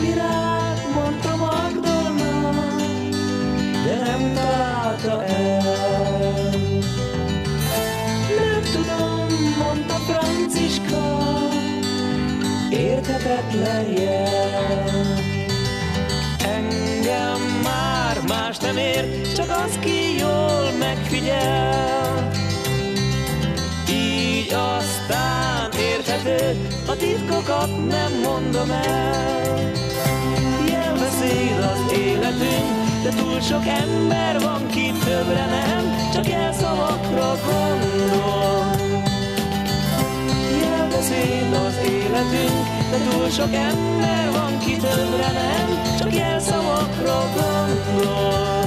virág, mondta Magdolna, de nem találta el. Nem tudom, mondta Franciska, érthetetlen jel. Engem már más nem ér, csak az, ki jól megfigyel. Így aztán érthető, a titkokat nem mondom el. Jelbeszéd az életünk, de túl sok ember van, ki többre nem, csak jelszavakra gondol. Jelbeszéd az életünk, de túl sok ember van, ki többre nem, csak jelszavakra gondol.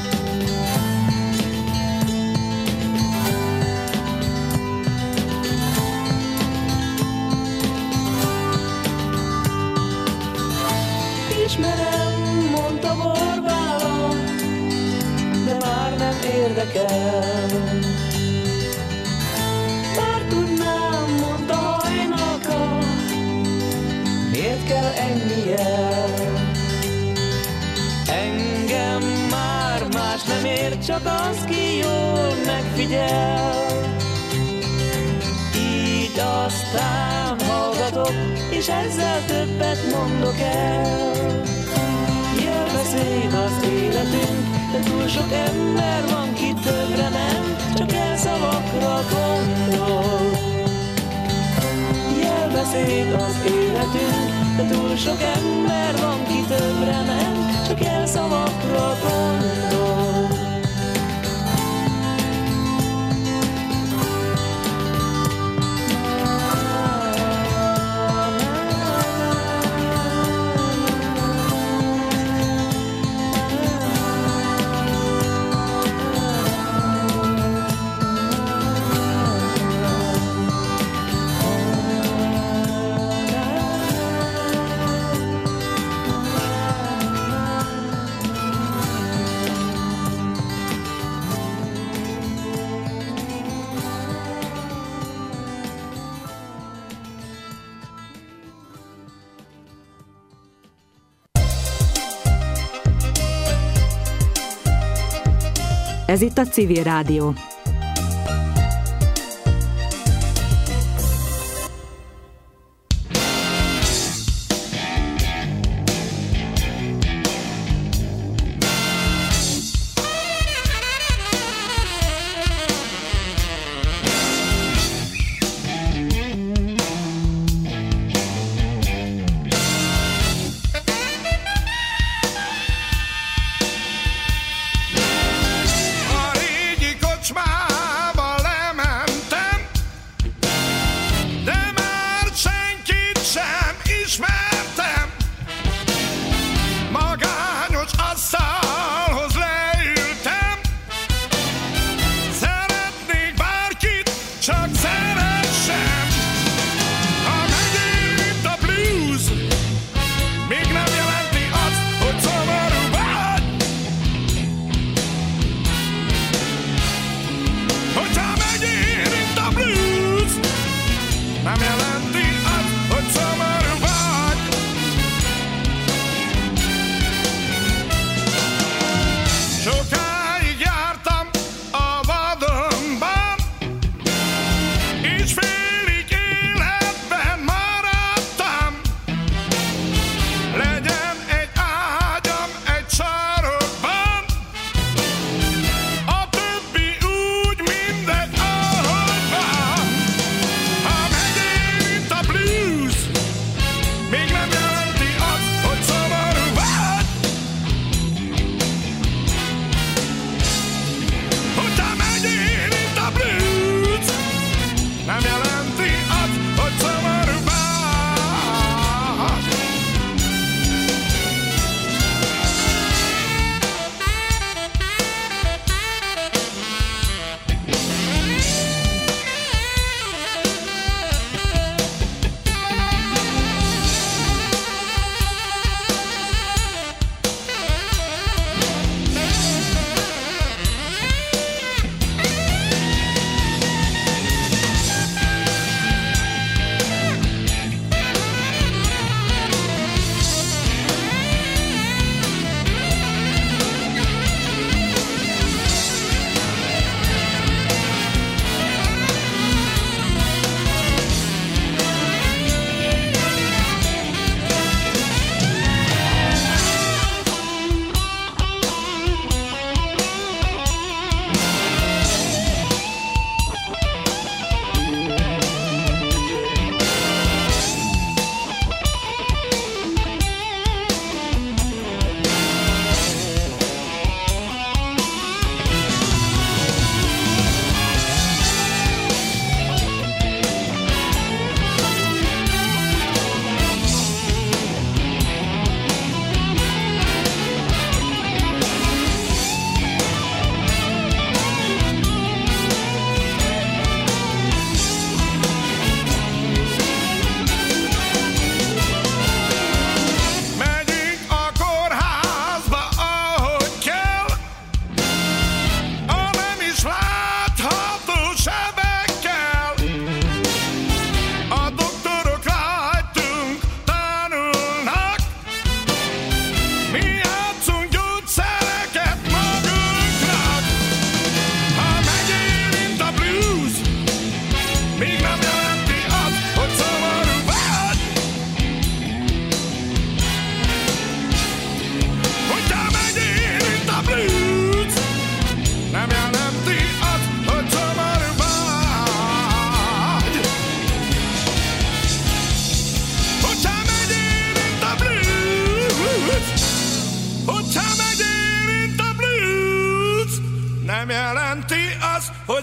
Ismerem, mondta Borbála, de már nem érdekel. Már tudnám, mondta Hajnalka, miért kell ennyi jel. Engem már más nem ér, csak az, ki jól megfigyel. Így aztán hallgatok, és ezzel többet mondok el. Jelbeszéd az életünk, de túl sok ember van, ki többre nem, csak jelszavakra gondol. Jelbeszéd az életünk, de túl sok ember van, ki többre nem, csak jelszavakra gondol. Ez itt a Civil Rádió.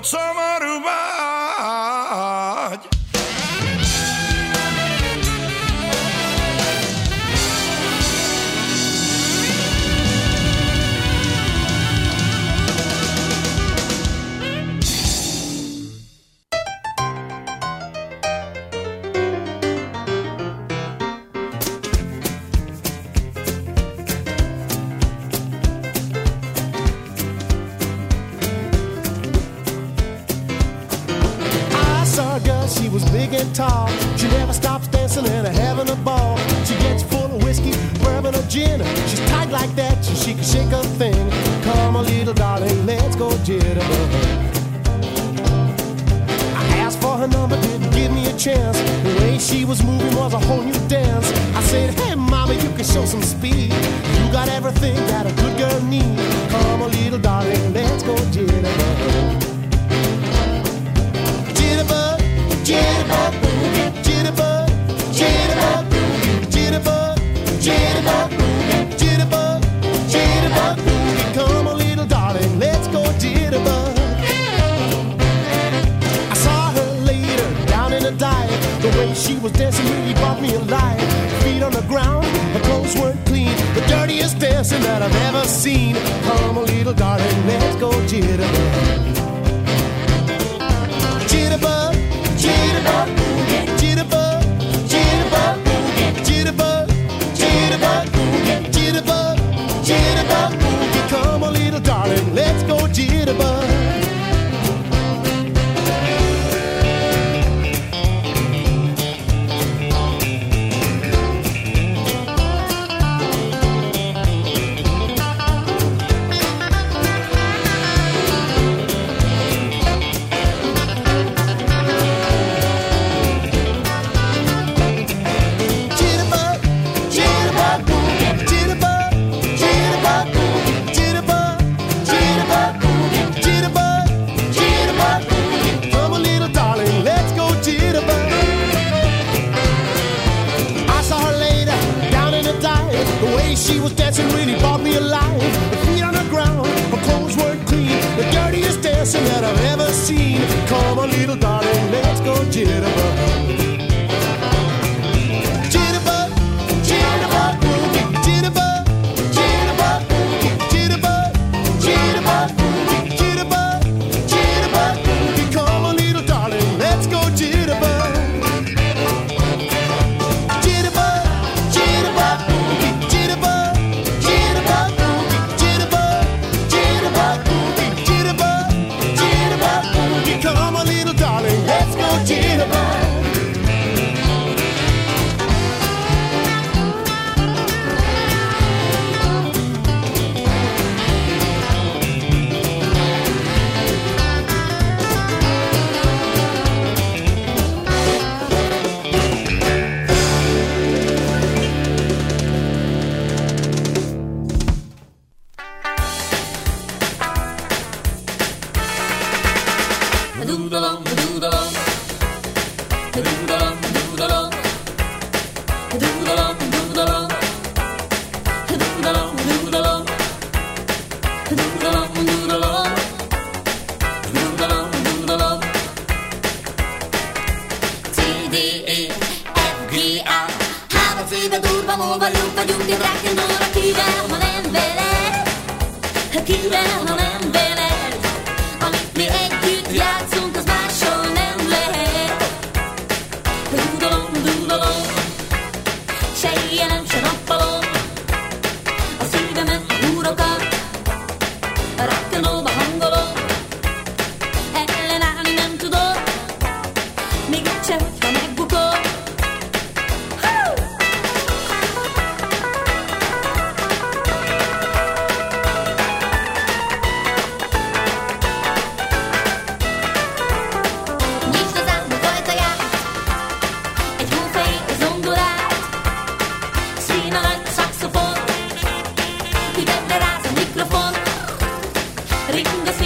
hogy szomorú vagy. She was big and tall. She never stops dancing and having a ball. She gets full of whiskey, bourbon or gin. She's tight like that, so she can shake a thing. Come on, little darling, let's go jitterbug. I asked for her number, didn't give me a chance. The way she was moving was a whole new dance. I said, hey mama, you can show some speed. You got everything that a good girl needs. Come on, little darling, let's go jitterbug. Jitterbug. Jitterbug, boogie, jitterbug, jitterbug, boogie, jitterbug, jitterbug, boogie, jitterbug, jitterbug, boogie. Come on, little darling, let's go jitterbug. I saw her later down in the dive. The way she was dancing really brought me alive. Feet on the ground, her clothes weren't clean. The dirtiest dancing that I've ever seen. Come on, little darling, let's go jitterbug. Jitterbug. Jitterbug, boogie, jitterbug, jitterbug, boogie, jitterbug, jitterbug, boogie, jitterbug, jitterbug, boogie. Come on, little darling, let's go jitterbug. She was dancing, really brought me alive. The feet on the ground, her clothes weren't clean. The dirtiest dancing that I've ever seen. Come on, little darling, let's go jitterbug. Jitterbug, jitterbug, boogie, jitterbug, jitterbug, boogie, jitterbug, jitterbug, boogie, jitterbug, jitterbug, boogie. Come on, little darling, let's go jitterbug. Jitterbug, jitterbug, boogie. Jitterbug, jitterbug, boogie, jitterbug, jitterbug, boogie, jitterbug, jitterbug, boogie. Come on, little darling, let's go jitterbug.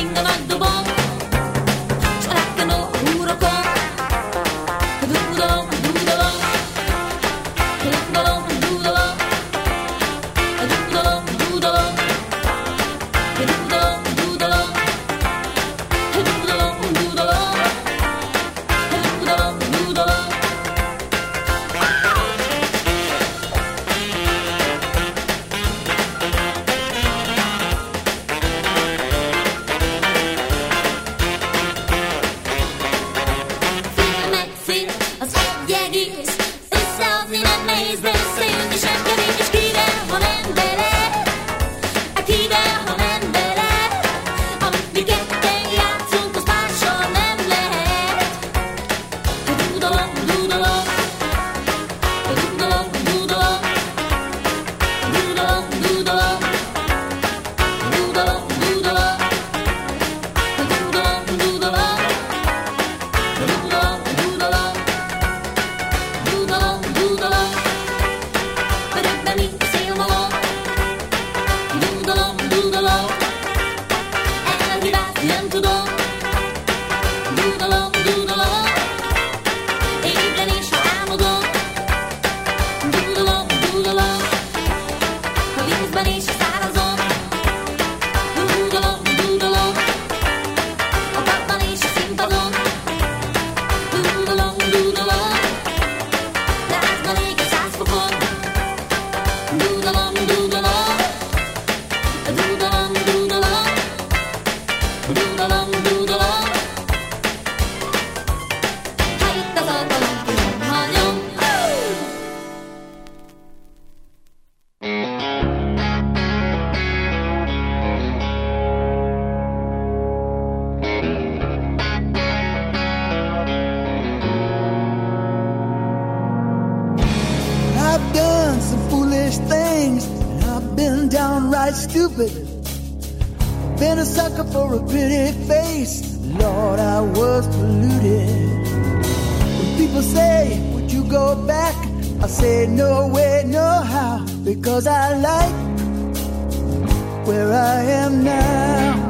Ringa, svinga, nagy dobom, s a rákkenó a húrokon. az egy egész. Összehozni nem nehéz, de összejönni sem kevés. És kivel, ha nem veled? Kivel, ha nem veled? Amit mi ketten játszunk, az mással nem lehet. Dudolom, dudolom, dudolom, dudolom, dudolom, dudolom, dudolom, dudolom, dudolom, dudolom, dudolom, dudolom, dudolom, dudolom, örökbe mint a szélmalom. Dudolom, dudolom, elhibázni nem tudom. Dudolom, dudolom, ébren is, ha álmodom. Dudolom, dudolom, ha vízben is szárazom. Dudolom, dudolom, a padban és a színpadon. Dudolom, dudolom, lázban ég a 100 fokon. Dudolom, dudolom, dudolom, dudolom, dudolom, dudolom. Ha itt az alkalom, hagyom. I've done some foolish things, and I've been downright stupid. Been a sucker for a pretty face, Lord, I was polluted. When people say, would you go back? I say, no way, no how, because I like where I am now.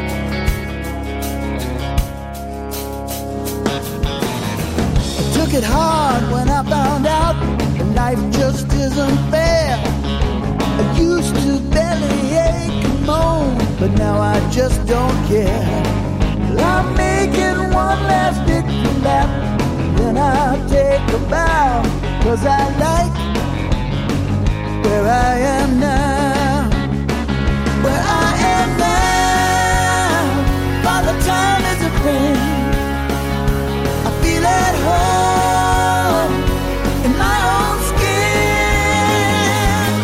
I took it hard when I found out that life just isn't fair. I used to bellyache and moan, but now I just don't care. Well, I'm making one last victory lap, then I'll take a bow, 'cause I like where I am now. Where I am now, Father Time is a friend. I feel at home in my own skin.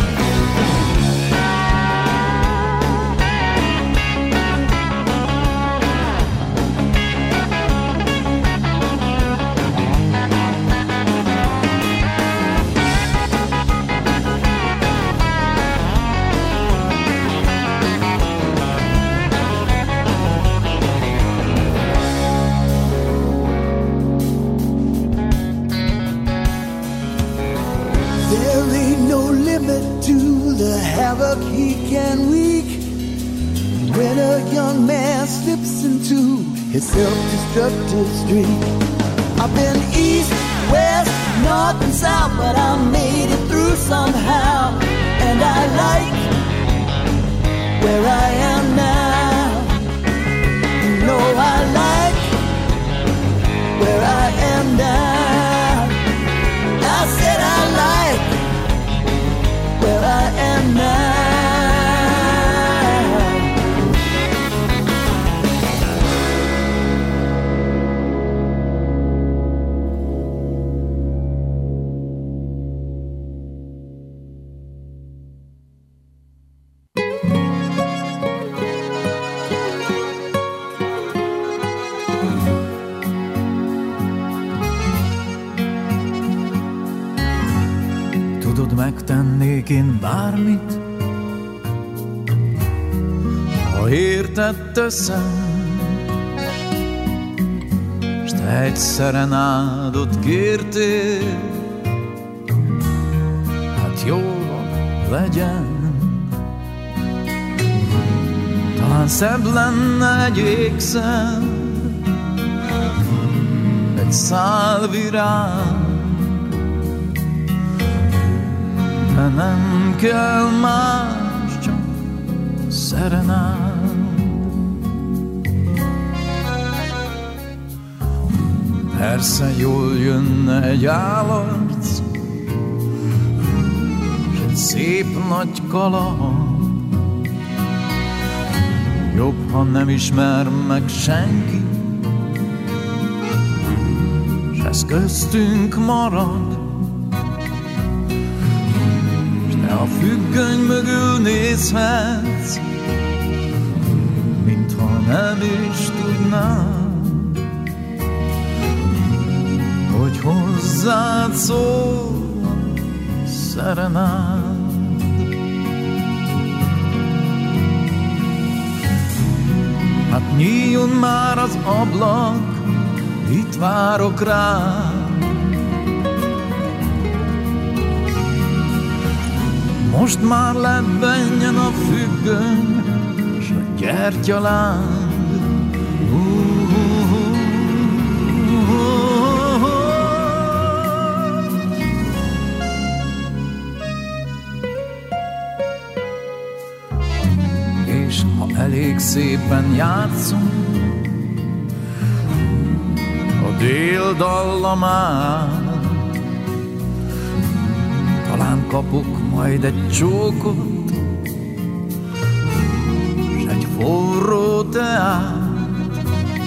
There ain't no limit to the havoc he can wreak when a young man slips into his self-destructive streak. I've been east, west, north and south, but I made it through somehow. And I like where I am now. No, I like where I am now. I said I like where I am now. Tudod, megtennék én bármit, ha érted teszem, s te egy szerenádot kértél, hát jól van, legyen. Talán szebb lenne egy ékszer, egy szál virág, de nem kell más, csak szerenád. Persze jól jönne egy állarc, s egy szép nagy kaland. Jobb, ha nem ismer meg senki, s ez köztünk marad. S te a függöny mögül nézhetsz, mintha nem is tudnád, hogy hozzád szól a szerenád. Hát nyíljon már az ablak, itt várok rád. Most már lebbenjen a függöny, s a gyertyaláng. És ha elég szépen játszunk a dél dallamát, talán kapok majd egy csókot s egy forró teát,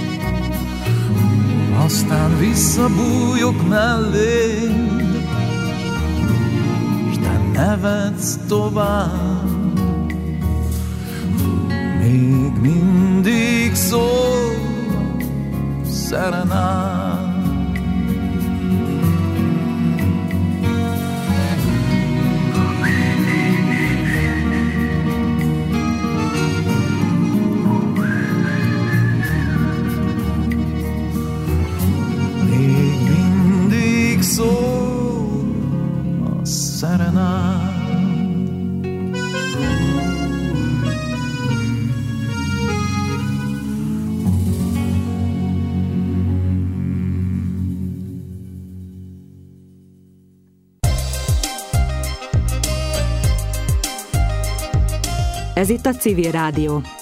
aztán visszabújok mellé, s te nevetsz tovább. Még mindig szól szerenád. Még mindig szól a szerenád. Ez itt a Civil Rádió.